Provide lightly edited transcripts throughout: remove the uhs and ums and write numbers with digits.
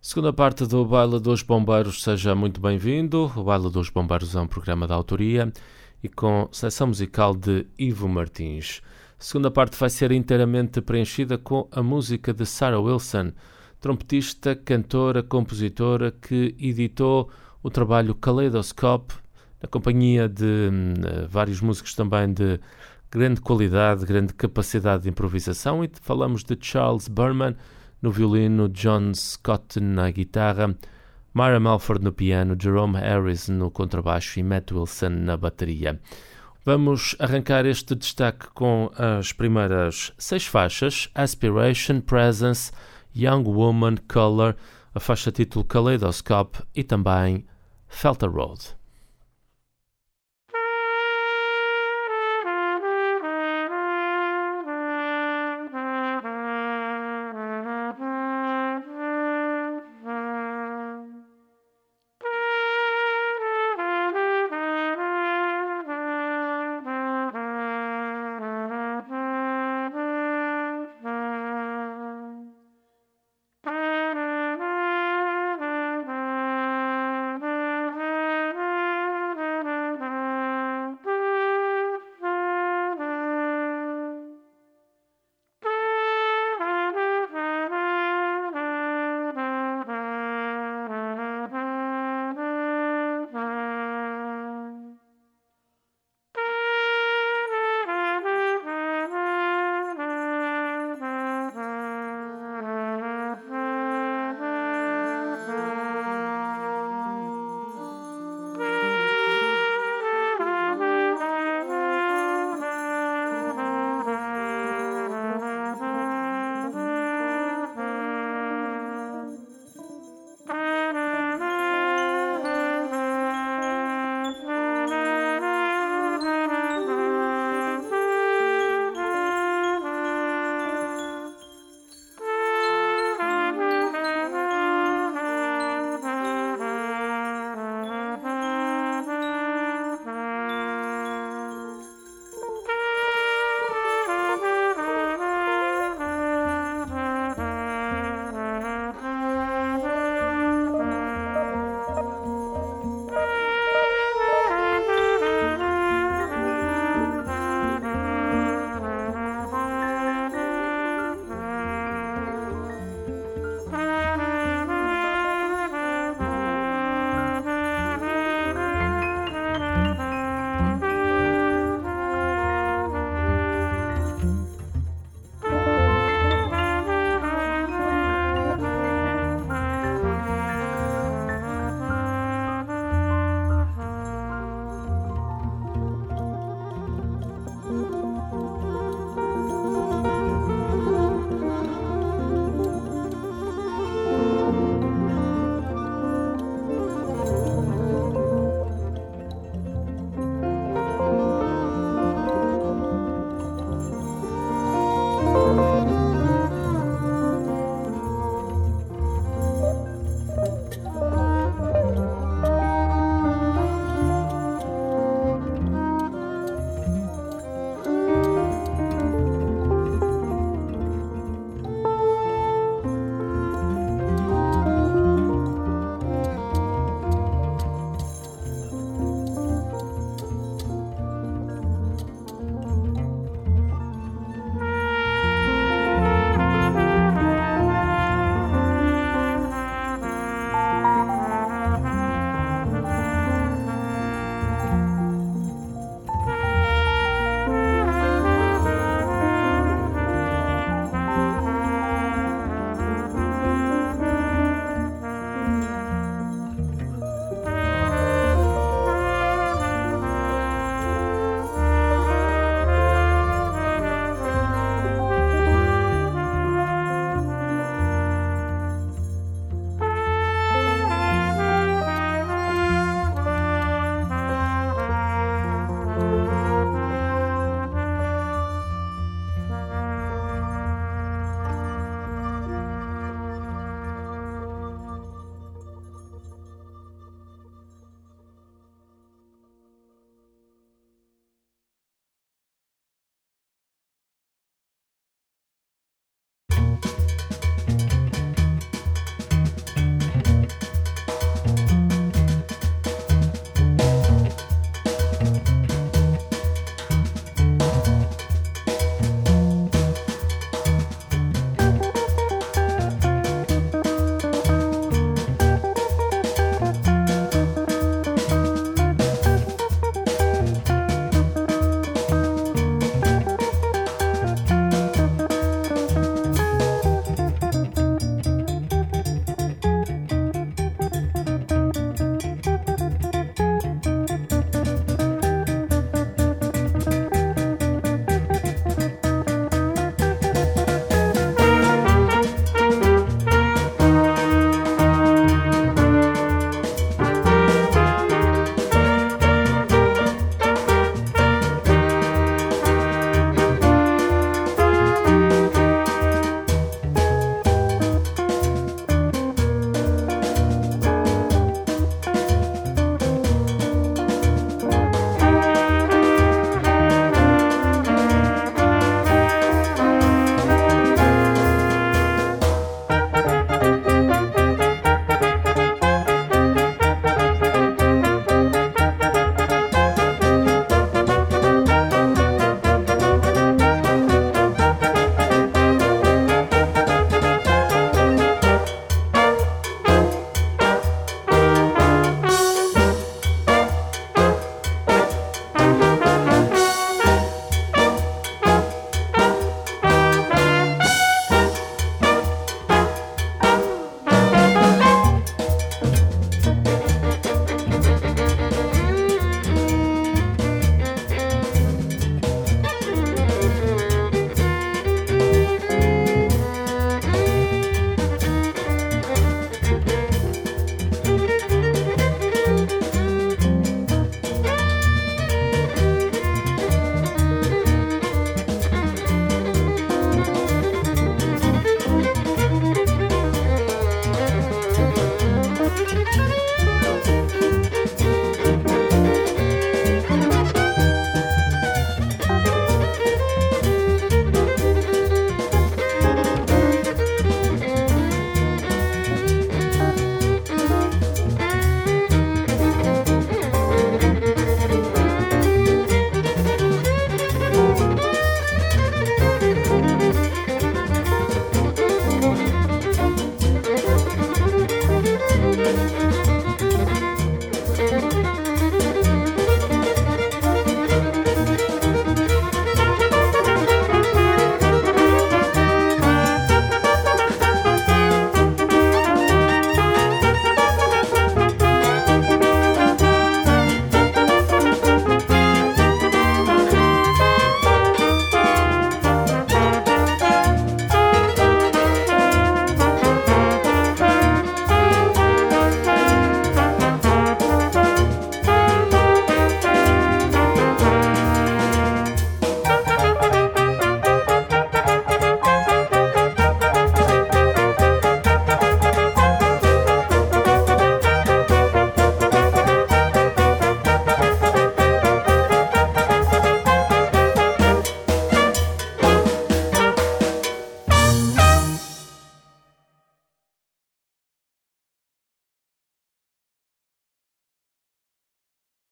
Segunda parte do Baile dos Bombeiros, seja muito bem-vindo. O Baile dos Bombeiros é um programa de autoria e com seleção musical de Ivo Martins. A segunda parte vai ser inteiramente preenchida com a música de Sarah Wilson, trompetista, cantora, compositora que editou o trabalho Kaleidoscope, na companhia de vários músicos também de grande qualidade, grande capacidade de improvisação, e falamos de Charles Berman no violino, John Scott na guitarra, Myra Melford no piano, Jerome Harris no contrabaixo e Matt Wilson na bateria. Vamos arrancar este destaque com as primeiras 6 faixas: Aspiration, Presence, Young Woman, Color, a faixa título Kaleidoscope e também Felter Road.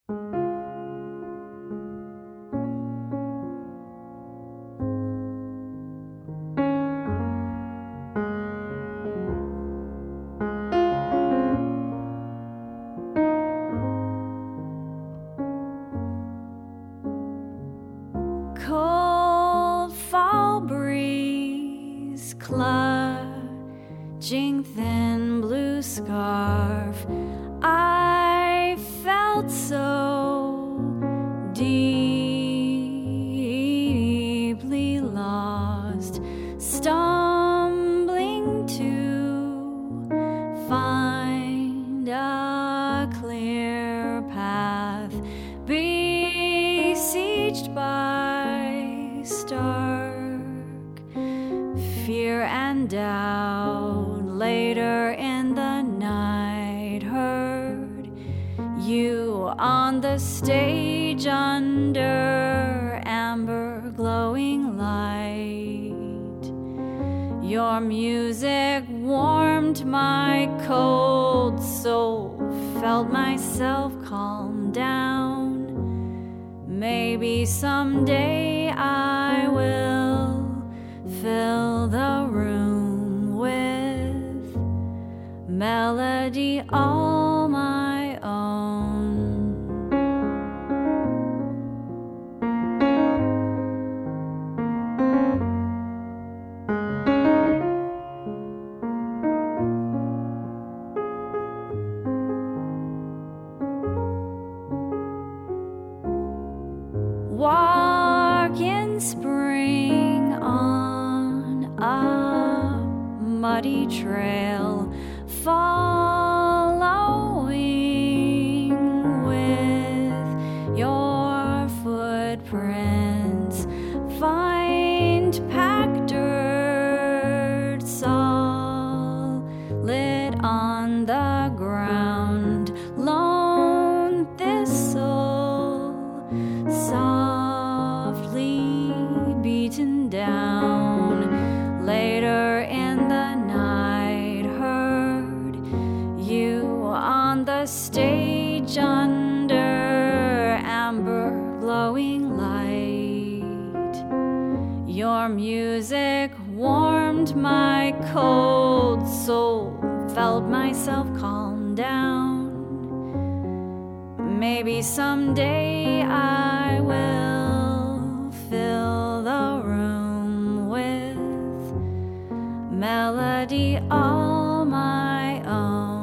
Cold fall breeze clutching thin blue scarf, I felt so deeply lost, stumbling to find a clear path, besieged by stark fear and doubt. Later in the night, heard you on the stage under amber glowing light. Your music warmed my cold soul, felt myself calm down. Maybe someday I will fill the room with melody all my own. Walk in spring on a muddy trail, following with your footprints. Find packed dirt solid on the ground, lone thistle softly beaten down. Later in the night, heard you on the stage under amber glowing light. Your music warmed my cold soul, felt myself calm down. Maybe someday I will fill the room with melody all my own.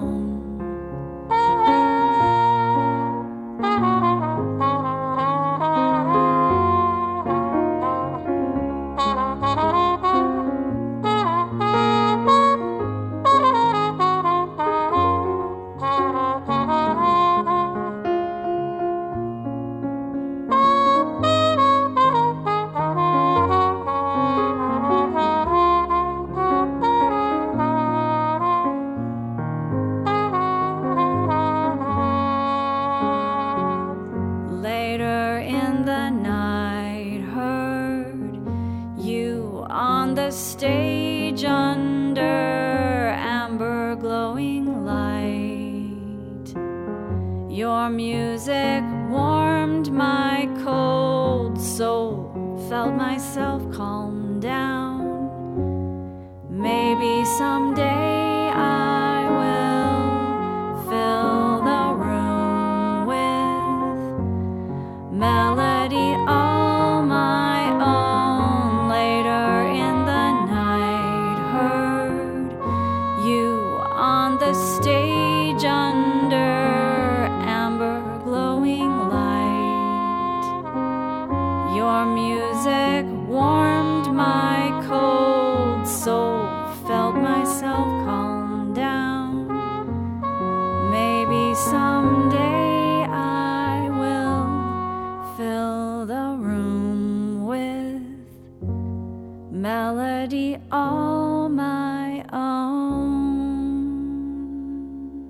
Later in the night, heard you on the stage under amber glowing light. Your music warmed my cold soul, felt myself calm down. Maybe someday I will fill the room with melody all my own. Later in the night, heard you on the stage under amber glowing light. Your music warmed my cold soul, felt myself calm down. Maybe someday I will fill the room with melody all my own.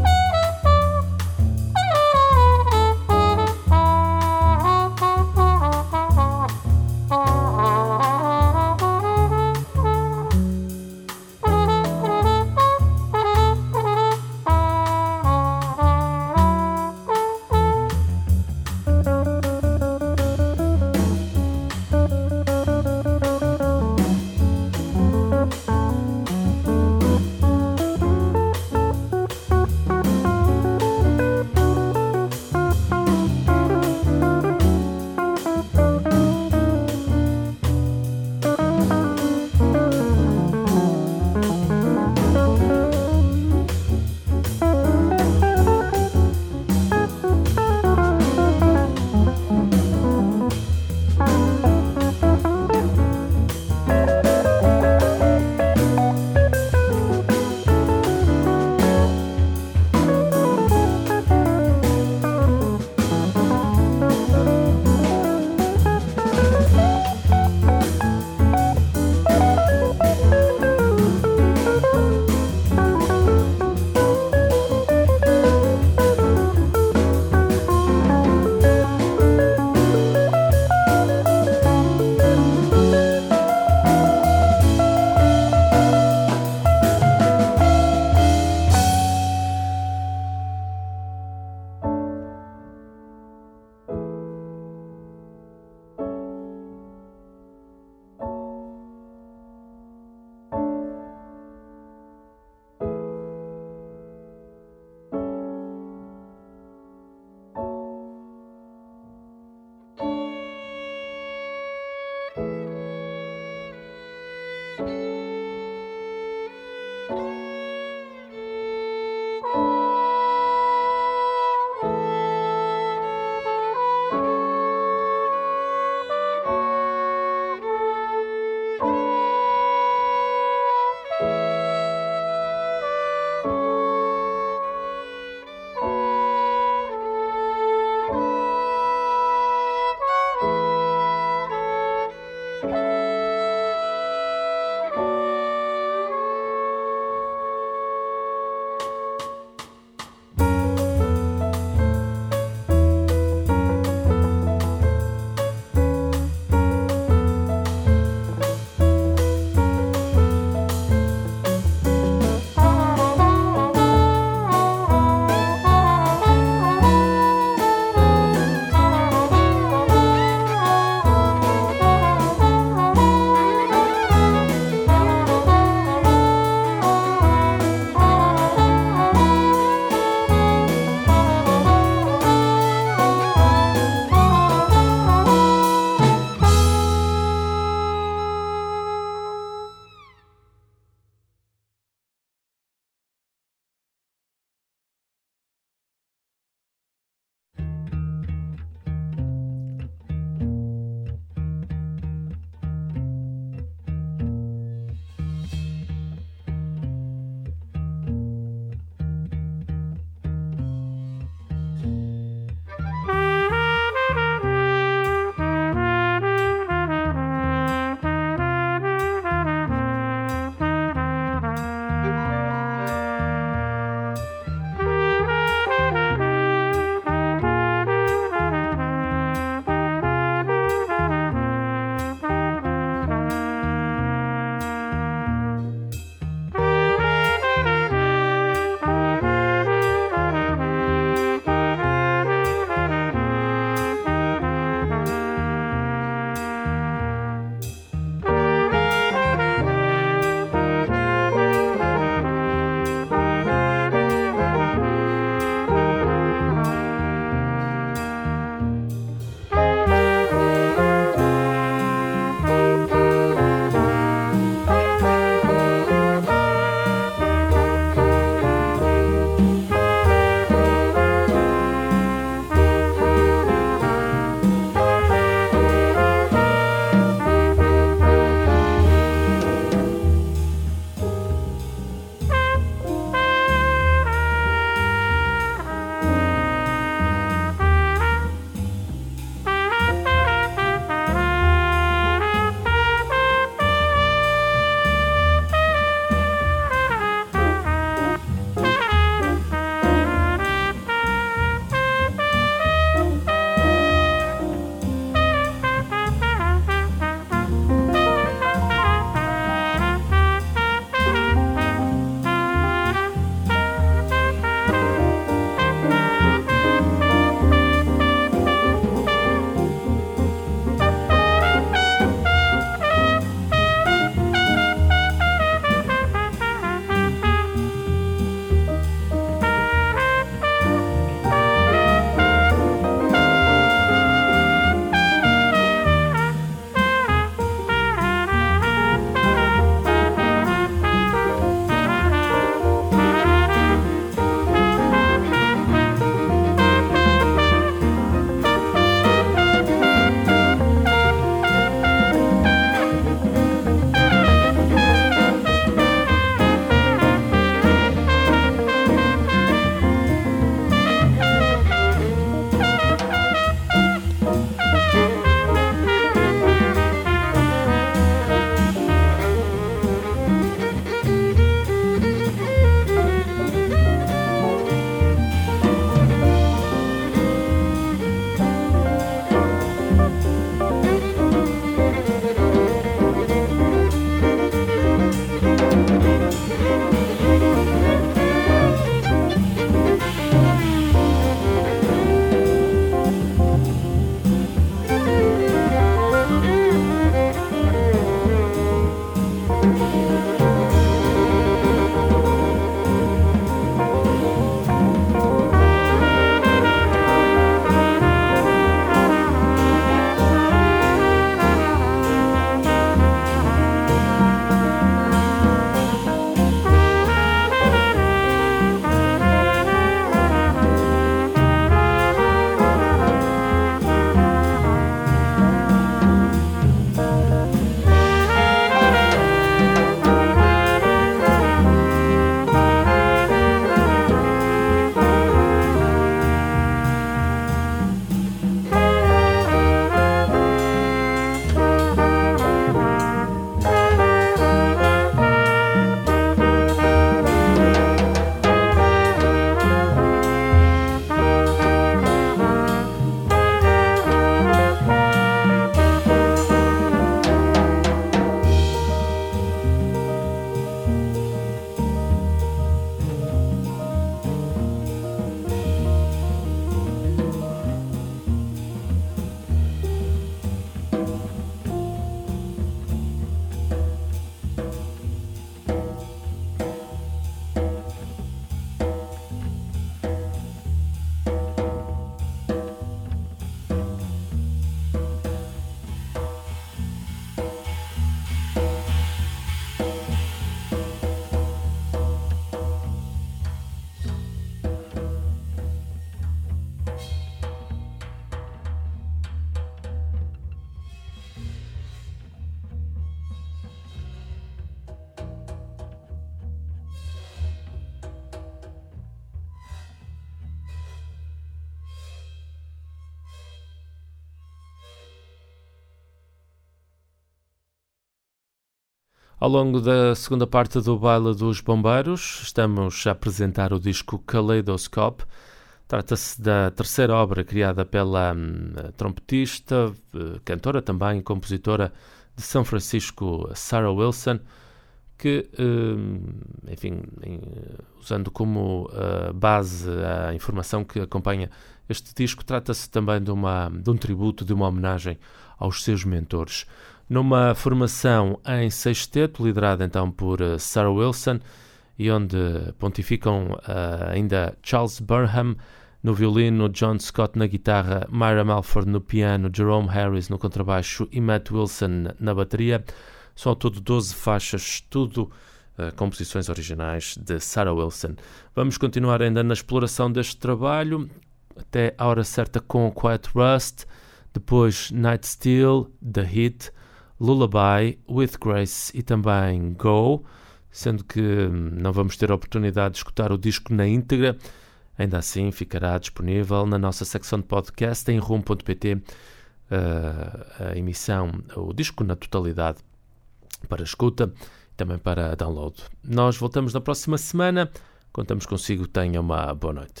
Ao longo da segunda parte do Baile dos Bombeiros, estamos a apresentar o disco Kaleidoscope. Trata-se da terceira obra criada pela trompetista, cantora também e compositora de São Francisco, Sarah Wilson, que, enfim, usando como base a informação que acompanha este disco, trata-se também de um tributo, de uma homenagem aos seus mentores. Numa formação em sexteto, liderada então por Sarah Wilson, e onde pontificam ainda Charles Burnham no violino, John Scott na guitarra, Myra Melford no piano, Jerome Harris no contrabaixo e Matt Wilson na bateria. São ao todo 12 faixas, tudo composições originais de Sarah Wilson. Vamos continuar ainda na exploração deste trabalho, até a hora certa com Quiet Rust, depois Night Still, The Hit, Lullaby, With Grace e também Go, sendo que não vamos ter a oportunidade de escutar o disco na íntegra. Ainda assim ficará disponível na nossa secção de podcast em room.pt a emissão, o disco na totalidade para escuta e também para download. Nós voltamos na próxima semana. Contamos consigo. Tenha uma boa noite.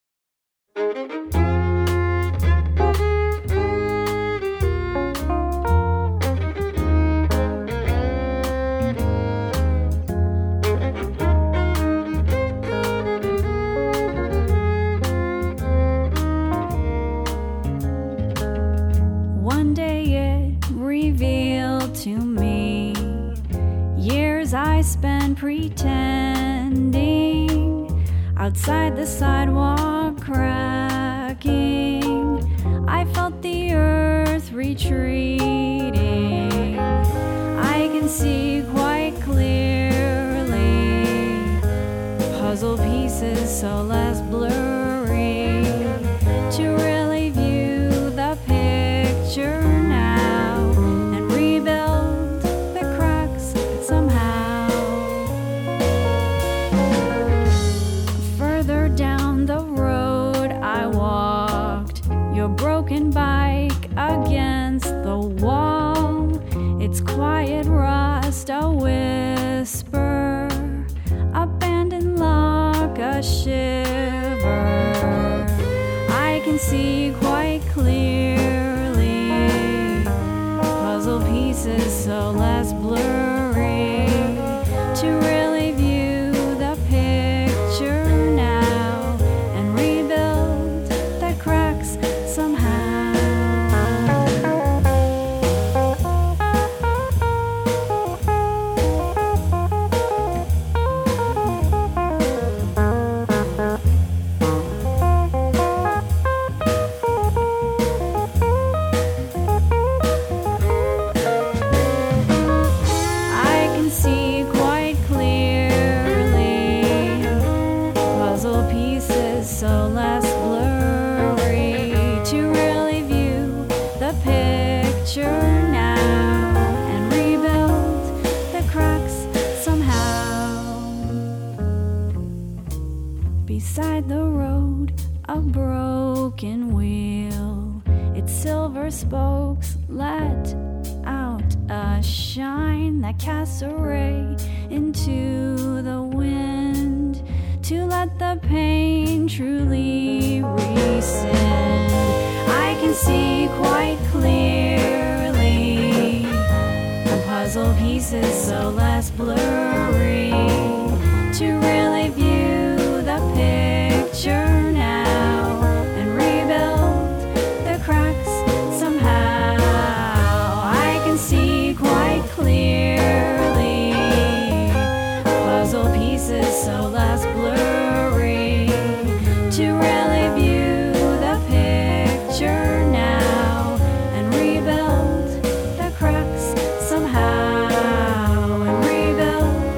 One day it revealed to me years I spent pretending outside the sidewalk cracking. I felt the earth retreating. I can see quite clearly puzzle pieces so less blurry to really view the picture now and rebuild the cracks somehow. Further down the road I walked, your broken bike against the wall. Its quiet rust, a whisper, abandoned lock, a shiver. I can see quite clearly puzzle pieces so less blurry to really view the picture now and rebuild the cracks somehow. I can see quite clearly puzzle pieces so less blurry to really view the picture now and rebuild the cracks somehow. Beside the road, a broken wheel, its silver spokes let out a shine that casts a ray into the wind to let the pain truly rescind. I can see quite clearly the puzzle pieces so less blurry to really view the picture now and rebuild the cracks somehow. I can see quite clearly puzzle pieces so less blurry to really view the picture now and rebuild the cracks somehow and rebuild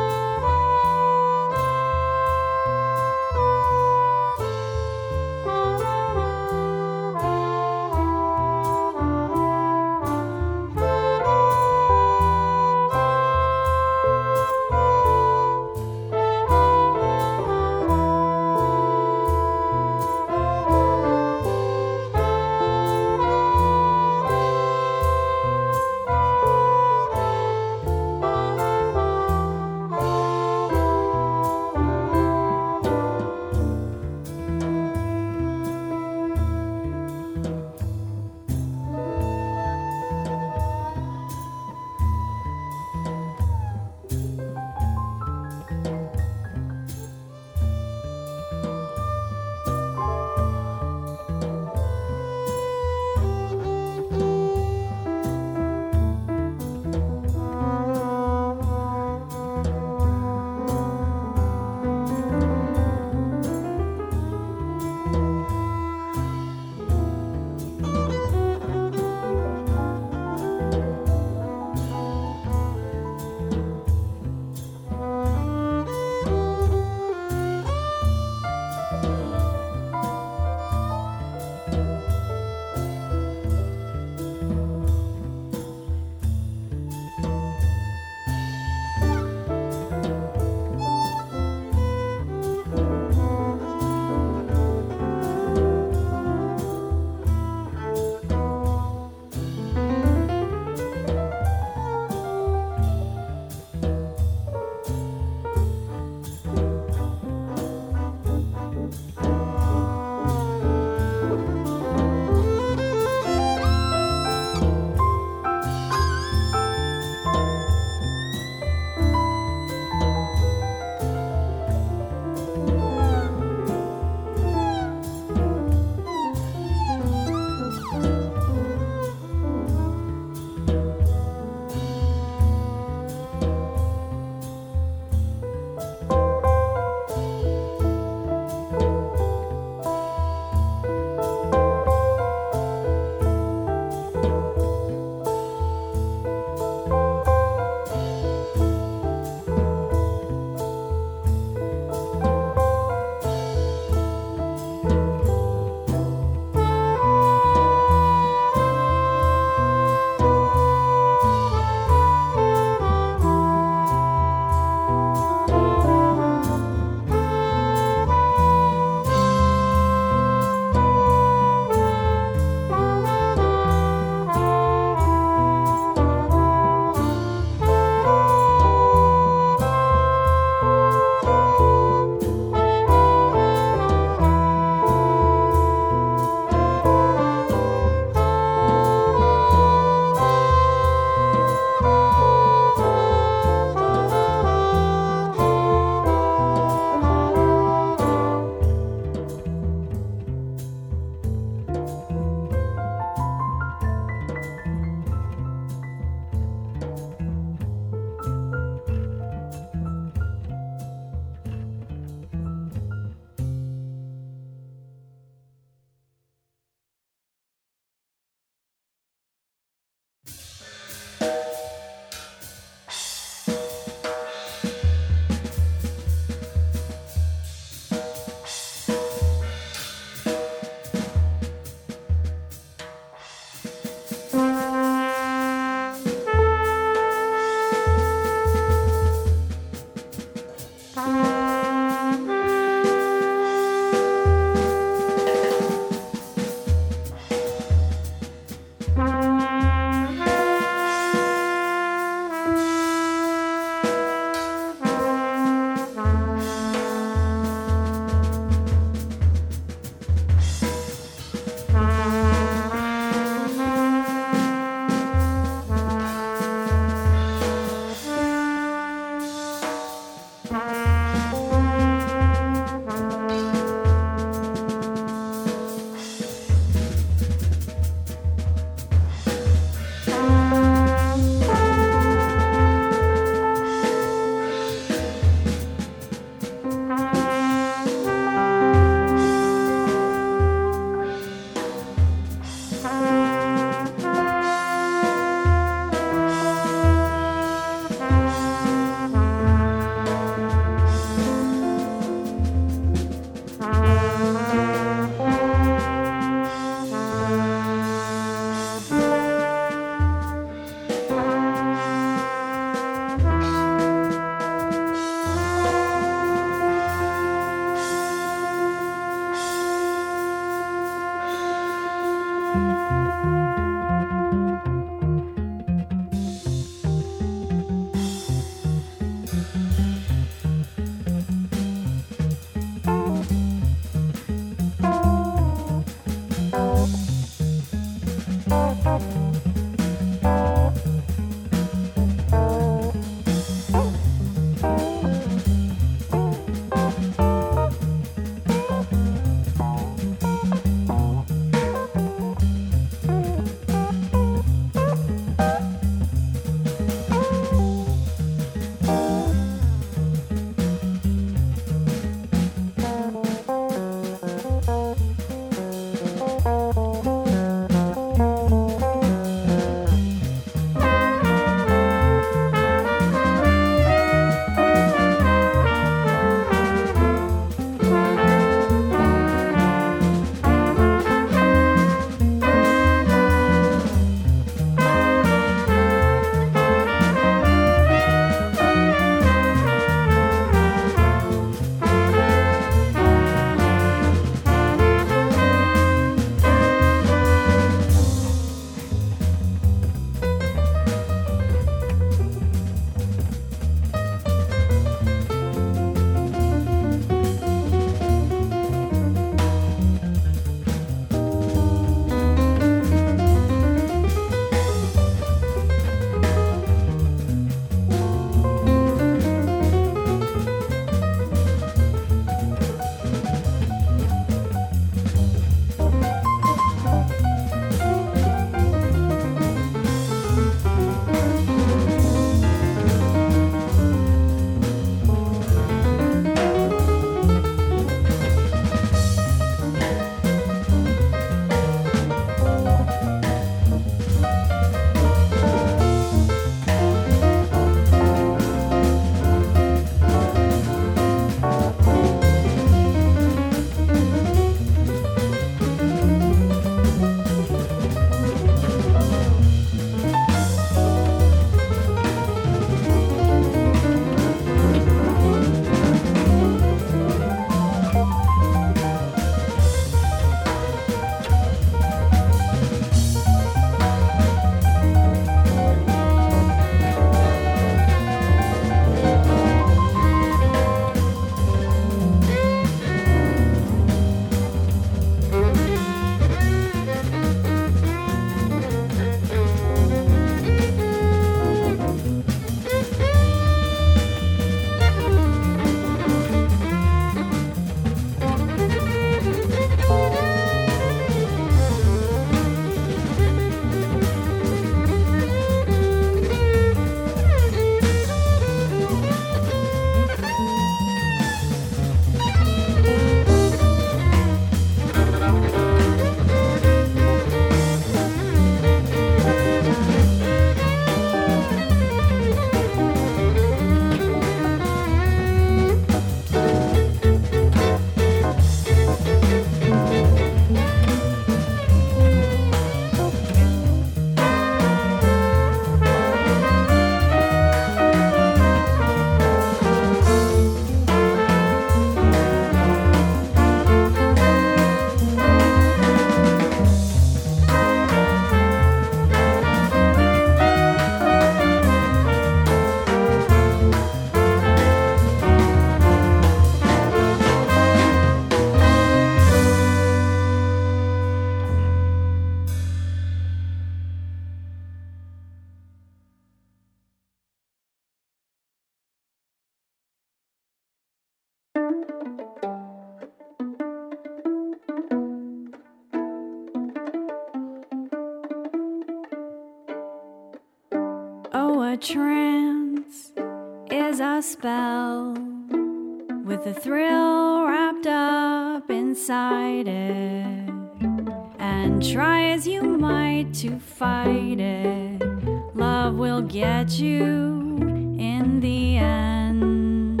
a trance is a spell with a thrill wrapped up inside it. And try as you might to fight it, love will get you in the end.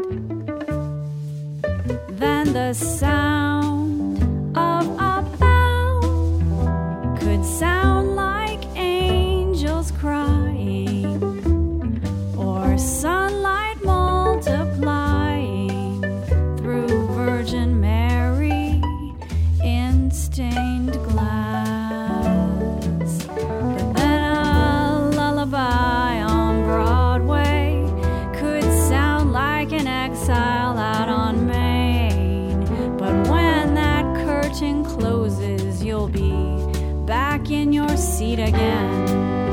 Then the sound of a bell could sound like angels crying, or sunlight multiplying through Virgin Mary in stained glass. But then a lullaby on Broadway could sound like an exile out on Main. But when that curtain closes, you'll be back in your seat again.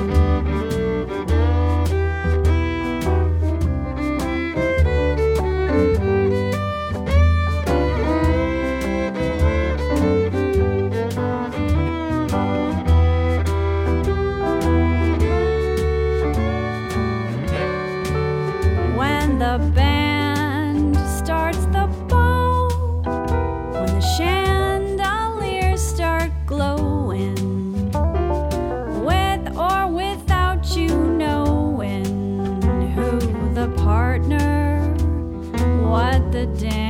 When the band starts the bow, when the chandeliers start glowing, with or without you knowing who the partner, what the dance.